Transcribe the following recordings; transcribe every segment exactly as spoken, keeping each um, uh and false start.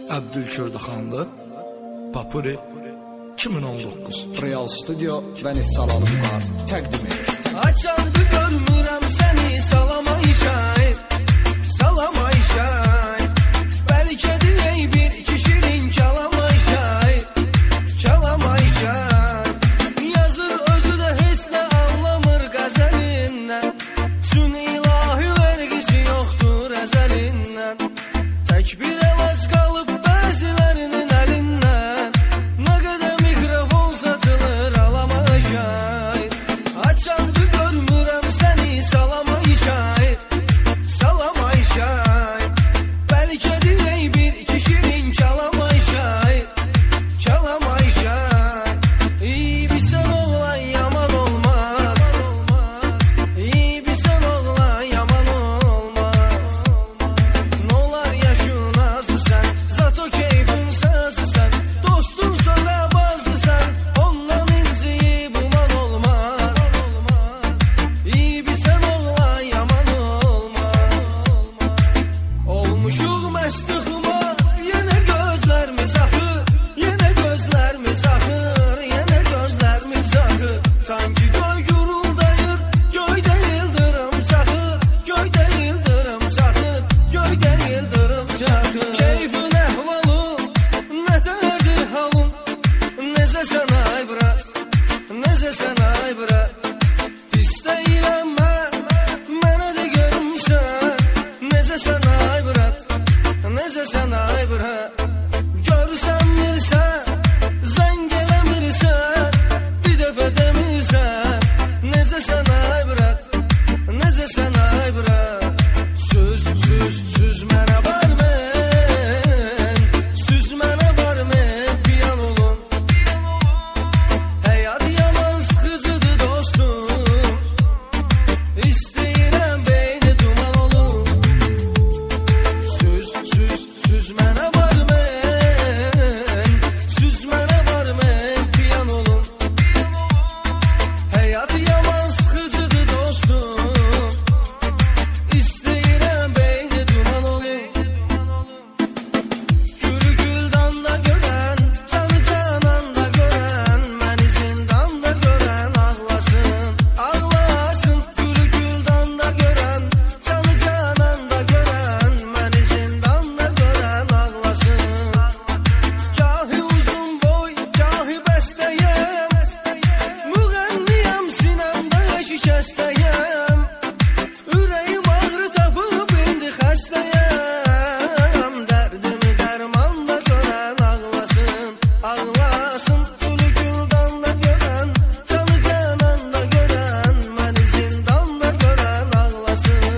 Əbdülkürdaxanlı Papuri iki min on doqquz Real Studio və Neftçalalı Buqar təqdim edir. Açandı görmürəm səni salamay şair, salamay şair. Bəlkə deyək bir iki şirin kalamay şair, kalamay şair. Yazır özü də heç nə anlamır qəzəlindən, çün ilahi vergisi yoxdur əzəlindən. Tək bir əlac qalıb bəzilərinin əlindən, nə qədər mikrofon satılır alamay şair. Açandı görmürəm səni salamay şair, salamay şair. Bəlkə deyək bir iki şirin kalamay şair, kalamay şair. İyi bilsən oğlan yaman olmaz, İyi bilsən oğlan yaman olmaz. Nolar yaşın azdı sən, zato keyfin sazdı sən, dostun sözə bazdı sən, ondan inciyib uman olmaz. İyi bilsən oğlan yaman olmaz. Olmuşuq məstixuma, yenə gözlərimiz axır, yenə gözlərimiz axır, yenə gözlərimiz axır. Sanki göy guruldayır, göydə yıldırım çaxır, göydə yıldırım çaxır, göydə yıldırım çaxır. Keyfin əhvalın, nə tərdir halın, necə sən ay bırak, necə sən ay bırak. Pis deyiləm mən, mənə də görmüsən, necə sən ay bırak, necə sən ay bırak. Görsən mirsən, zəng eləmirsən, bir dəfə demirsən, necə sən ay bırak, necə sən ay bırak. Süz, süz, süz mənə barmen, süz mənə barmen, piyan olun. Həyat yaman sıxıcıdır dostum, İstəyirəm beyni duman olun. Süz, süz, süz mənə barmen, süz mənə barmen, piyan olun. Həyat yaman sıxıcıdır dostum, İstəyirəm beyni duman olun. Gülü güldan da görən, canı canan da görən, məni zindanda görən ağlasın, ağlasın. Gülü güldan da görən, canı canan da görən, məni zindanda görən ağlasın. Gahi uzun boy, gahi bəstəyəm, müğənniyəm sinəmdə şikəstəyəm. Ürəyim ağrı tapıb indi xəstəyəm, dərdimi dərmanda görən ağlasın, ağlasın. Gülü güldan da görən, canı canan da görən, məni zindanda görən ağlasın.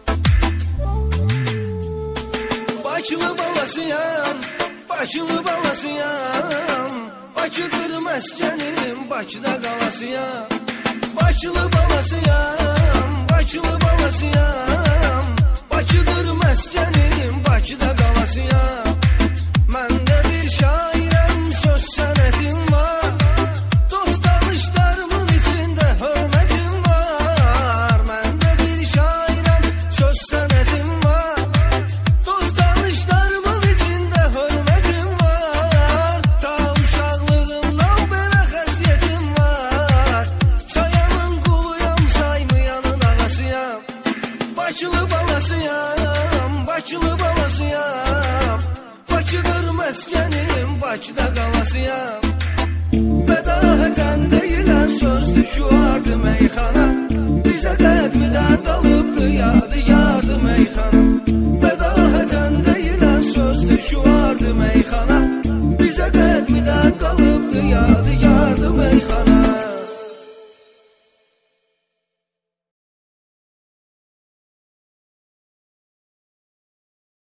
Bakılı balasıyam, Bakılı balasıyam, Bakıdır məskənim, Bakıda qalasıyam. Bakılı balasıyam, Bakılı balasıyam, Bakıdır məskənim, Bakıda qalasıyam. Məndə bir şairəm, söz sənətim var, dost tanışlarımın içində hörmətim var. Məndə bir şairəm, söz sənətim var, dost tanışlarımın içində hörmətim var. Ta uşaqlığımdan belə xəsiyyətim var, sayanın quluyam, saymayanın ağasıyam. Bakılı balasıyam, Bakılı balasıyam, Bakıdır məskənim, Bakıda qalasıyam. Bədahətən deyilən sözdür şu ardı meyxana, bizə də